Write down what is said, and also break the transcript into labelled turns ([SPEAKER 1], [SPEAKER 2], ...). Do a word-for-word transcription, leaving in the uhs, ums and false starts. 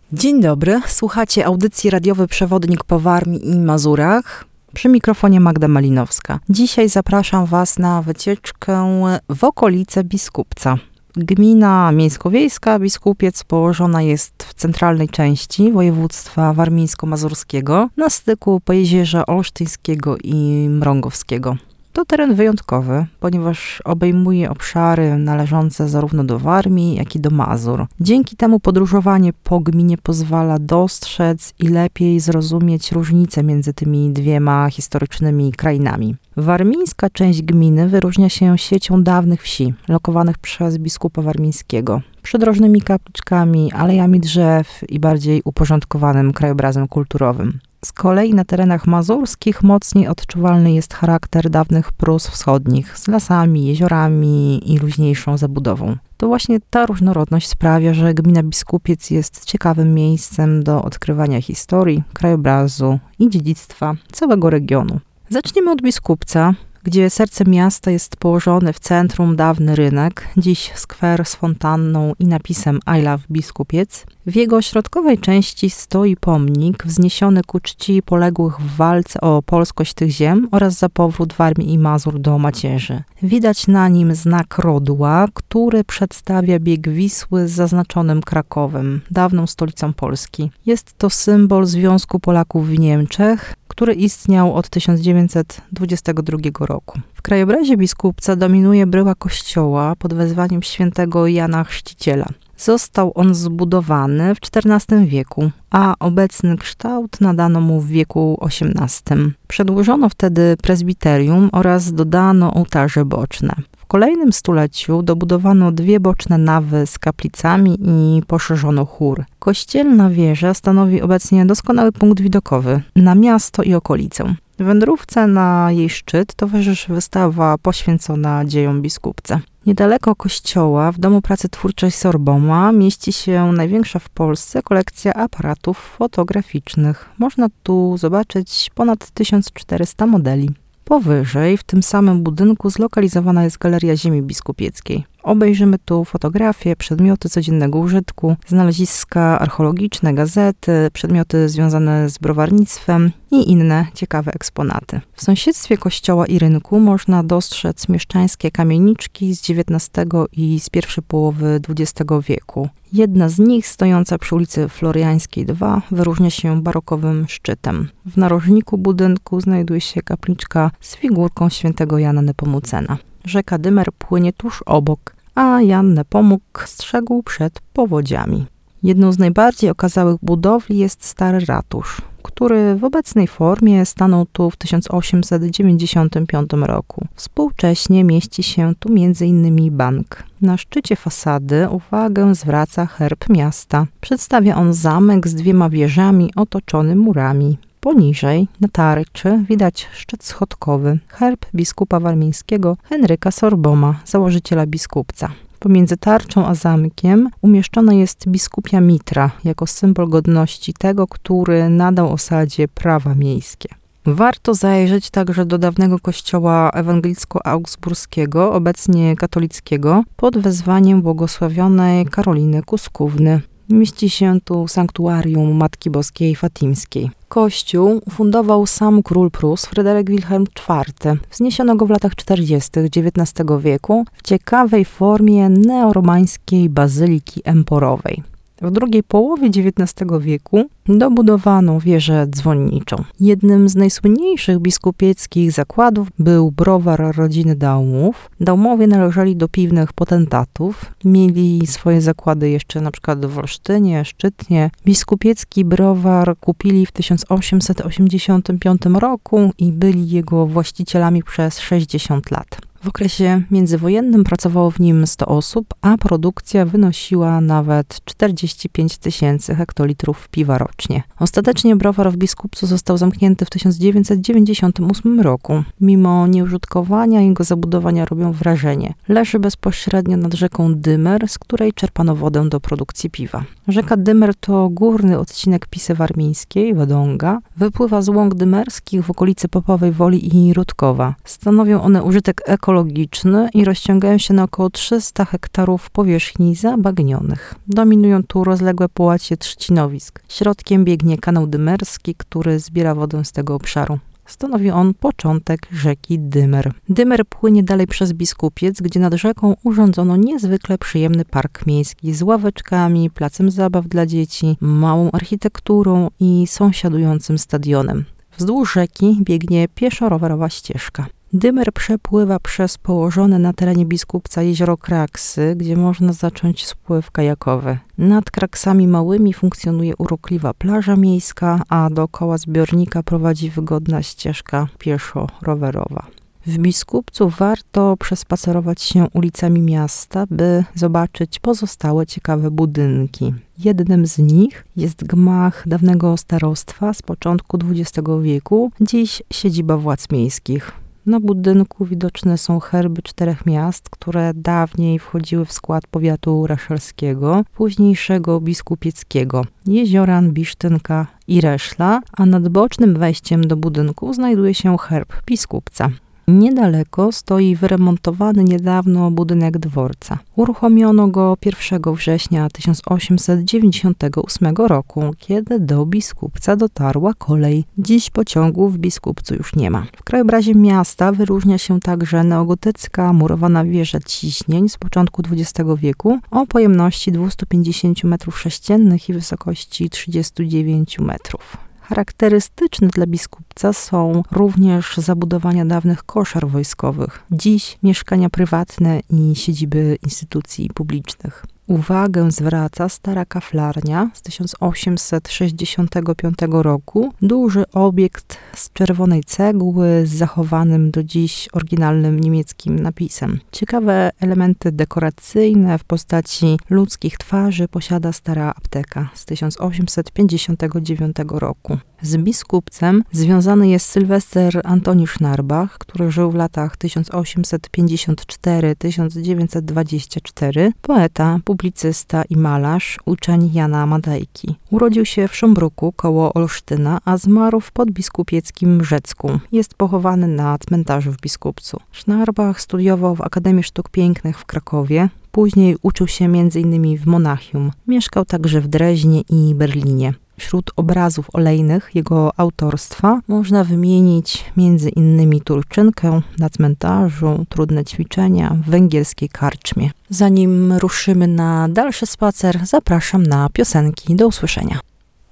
[SPEAKER 1] Dzień dobry, słuchacie audycji radiowy Przewodnik po Warmii i Mazurach. Przy mikrofonie Magda Malinowska. Dzisiaj zapraszam Was na wycieczkę w okolice Biskupca. Gmina miejsko-wiejska Biskupiec położona jest w centralnej części województwa warmińsko-mazurskiego na styku Pojezierza Olsztyńskiego i Mrągowskiego. To teren wyjątkowy, ponieważ obejmuje obszary należące zarówno do Warmii, jak i do Mazur. Dzięki temu podróżowanie po gminie pozwala dostrzec i lepiej zrozumieć różnice między tymi dwiema historycznymi krainami. Warmińska część gminy wyróżnia się siecią dawnych wsi, lokowanych przez biskupa warmińskiego, przydrożnymi kapliczkami, alejami drzew i bardziej uporządkowanym krajobrazem kulturowym. Z kolei na terenach mazurskich mocniej odczuwalny jest charakter dawnych Prus wschodnich z lasami, jeziorami i luźniejszą zabudową. To właśnie ta różnorodność sprawia, że gmina Biskupiec jest ciekawym miejscem do odkrywania historii, krajobrazu i dziedzictwa całego regionu. Zaczniemy od Biskupca, gdzie sercem miasta jest położony w centrum dawny rynek, dziś skwer z fontanną i napisem I love Biskupiec. W jego środkowej części stoi pomnik wzniesiony ku czci poległych w walce o polskość tych ziem oraz za powrót Warmii i Mazur do macierzy. Widać na nim znak Rodła, który przedstawia bieg Wisły z zaznaczonym Krakowem, dawną stolicą Polski. Jest to symbol Związku Polaków w Niemczech, który istniał od tysiąc dziewięćset dwudziestego drugiego roku. W krajobrazie Biskupca dominuje bryła kościoła pod wezwaniem świętego Jana Chrzciciela. Został on zbudowany w czternastym wieku, a obecny kształt nadano mu w wieku osiemnastym. Przedłużono wtedy prezbiterium oraz dodano ołtarze boczne. W kolejnym stuleciu dobudowano dwie boczne nawy z kaplicami i poszerzono chór. Kościelna wieża stanowi obecnie doskonały punkt widokowy na miasto i okolicę. W wędrówce na jej szczyt towarzyszy wystawa poświęcona dziejom Biskupca. Niedaleko kościoła, w Domu Pracy Twórczej Sorbona, mieści się największa w Polsce kolekcja aparatów fotograficznych. Można tu zobaczyć ponad tysiąc czterysta modeli. Powyżej, w tym samym budynku, zlokalizowana jest Galeria Ziemi Biskupieckiej. Obejrzymy tu fotografie, przedmioty codziennego użytku, znaleziska archeologiczne, gazety, przedmioty związane z browarnictwem i inne ciekawe eksponaty. W sąsiedztwie kościoła i rynku można dostrzec mieszczańskie kamieniczki z dziewiętnastego i z pierwszej połowy dwudziestego wieku. Jedna z nich, stojąca przy ulicy Floriańskiej dwa, wyróżnia się barokowym szczytem. W narożniku budynku znajduje się kapliczka z figurką świętego Jana Nepomucena. Rzeka Dymer płynie tuż obok, a Jan Nepomuk strzegł przed powodziami. Jedną z najbardziej okazałych budowli jest stary ratusz, który w obecnej formie stanął tu w tysiąc osiemset dziewięćdziesiątym piątym roku. Współcześnie mieści się tu między innymi bank. Na szczycie fasady uwagę zwraca herb miasta. Przedstawia on zamek z dwiema wieżami otoczony murami. Poniżej, na tarczy, widać szczyt schodkowy, herb biskupa warmińskiego Henryka Sorbona, założyciela Biskupca. Pomiędzy tarczą a zamkiem umieszczona jest biskupia mitra, jako symbol godności tego, który nadał osadzie prawa miejskie. Warto zajrzeć także do dawnego kościoła ewangelicko-augsburskiego, obecnie katolickiego, pod wezwaniem błogosławionej Karoliny Kuskówny. Mieści się tu sanktuarium Matki Boskiej Fatimskiej. Kościół ufundował sam król Prus Fryderyk Wilhelm czwarty. Wzniesiono go w latach czterdziestych dziewiętnastego wieku w ciekawej formie neoromańskiej bazyliki emporowej. W drugiej połowie dziewiętnastego wieku dobudowano wieżę dzwonniczą. Jednym z najsłynniejszych biskupieckich zakładów był browar rodziny Daumów. Daumowie należeli do piwnych potentatów. Mieli swoje zakłady jeszcze na przykład w Olsztynie, Szczytnie. Biskupiecki browar kupili w tysiąc osiemset osiemdziesiątym piątym roku i byli jego właścicielami przez sześćdziesiąt lat. W okresie międzywojennym pracowało w nim sto osób, a produkcja wynosiła nawet czterdzieści pięć tysięcy hektolitrów piwa rocznie. Ostatecznie browar w Biskupcu został zamknięty w tysiąc dziewięćset dziewięćdziesiątym ósmym roku. Mimo nieużytkowania jego zabudowania robią wrażenie. Leży bezpośrednio nad rzeką Dymer, z której czerpano wodę do produkcji piwa. Rzeka Dymer to górny odcinek Pisy Warmińskiej, Wodąga. Wypływa z łąk dymerskich w okolicy Popowej Woli i Rutkowa. Stanowią one użytek ekologiczny ekologiczny i rozciągają się na około trzysta hektarów powierzchni zabagnionych. Dominują tu rozległe połacie trzcinowisk. Środkiem biegnie kanał Dymerski, który zbiera wodę z tego obszaru. Stanowi on początek rzeki Dymer. Dymer płynie dalej przez Biskupiec, gdzie nad rzeką urządzono niezwykle przyjemny park miejski z ławeczkami, placem zabaw dla dzieci, małą architekturą i sąsiadującym stadionem. Wzdłuż rzeki biegnie pieszo-rowerowa ścieżka. Dymer przepływa przez położone na terenie Biskupca jezioro Kraksy, gdzie można zacząć spływ kajakowy. Nad Kraksami małymi funkcjonuje urokliwa plaża miejska, a dookoła zbiornika prowadzi wygodna ścieżka pieszo-rowerowa. W Biskupcu warto przespacerować się ulicami miasta, by zobaczyć pozostałe ciekawe budynki. Jednym z nich jest gmach dawnego starostwa z początku dwudziestego wieku, dziś siedziba władz miejskich. Na budynku widoczne są herby czterech miast, które dawniej wchodziły w skład powiatu raszelskiego, późniejszego biskupieckiego, Jezioran, Bisztynka i Reszla, a nad bocznym wejściem do budynku znajduje się herb Biskupca. Niedaleko stoi wyremontowany niedawno budynek dworca. Uruchomiono go pierwszego września tysiąc osiemset dziewięćdziesiątego ósmego roku, kiedy do Biskupca dotarła kolej. Dziś pociągów w Biskupcu już nie ma. W krajobrazie miasta wyróżnia się także neogotycka murowana wieża ciśnień z początku dwudziestego wieku o pojemności dwieście pięćdziesiąt metrów sześciennych i wysokości trzydzieści dziewięć metrów. Charakterystyczne dla Biskupca są również zabudowania dawnych koszar wojskowych, dziś mieszkania prywatne i siedziby instytucji publicznych. Uwagę zwraca stara kaflarnia z tysiąc osiemset sześćdziesiątego piątego roku, duży obiekt z czerwonej cegły z zachowanym do dziś oryginalnym niemieckim napisem. Ciekawe elementy dekoracyjne w postaci ludzkich twarzy posiada stara apteka z tysiąc osiemset pięćdziesiątego dziewiątego roku. Z Biskupcem związany jest Sylwester Antoni Sznarbach, który żył w latach tysiąc osiemset pięćdziesiąt czwarty do tysiąc dziewięćset dwudziesty czwarty, poeta, publicysta i malarz, uczeń Jana Madejki. Urodził się w Szumbruku koło Olsztyna, a zmarł w podbiskupieckim Rzecku. Jest pochowany na cmentarzu w Biskupcu. Sznarbach studiował w Akademii Sztuk Pięknych w Krakowie. Później uczył się między innymi w Monachium. Mieszkał także w Dreźnie i Berlinie. Wśród obrazów olejnych jego autorstwa można wymienić między innymi Turczynkę na cmentarzu, Trudne ćwiczenia w węgierskiej karczmie. Zanim ruszymy na dalszy spacer, zapraszam na piosenki. Do usłyszenia.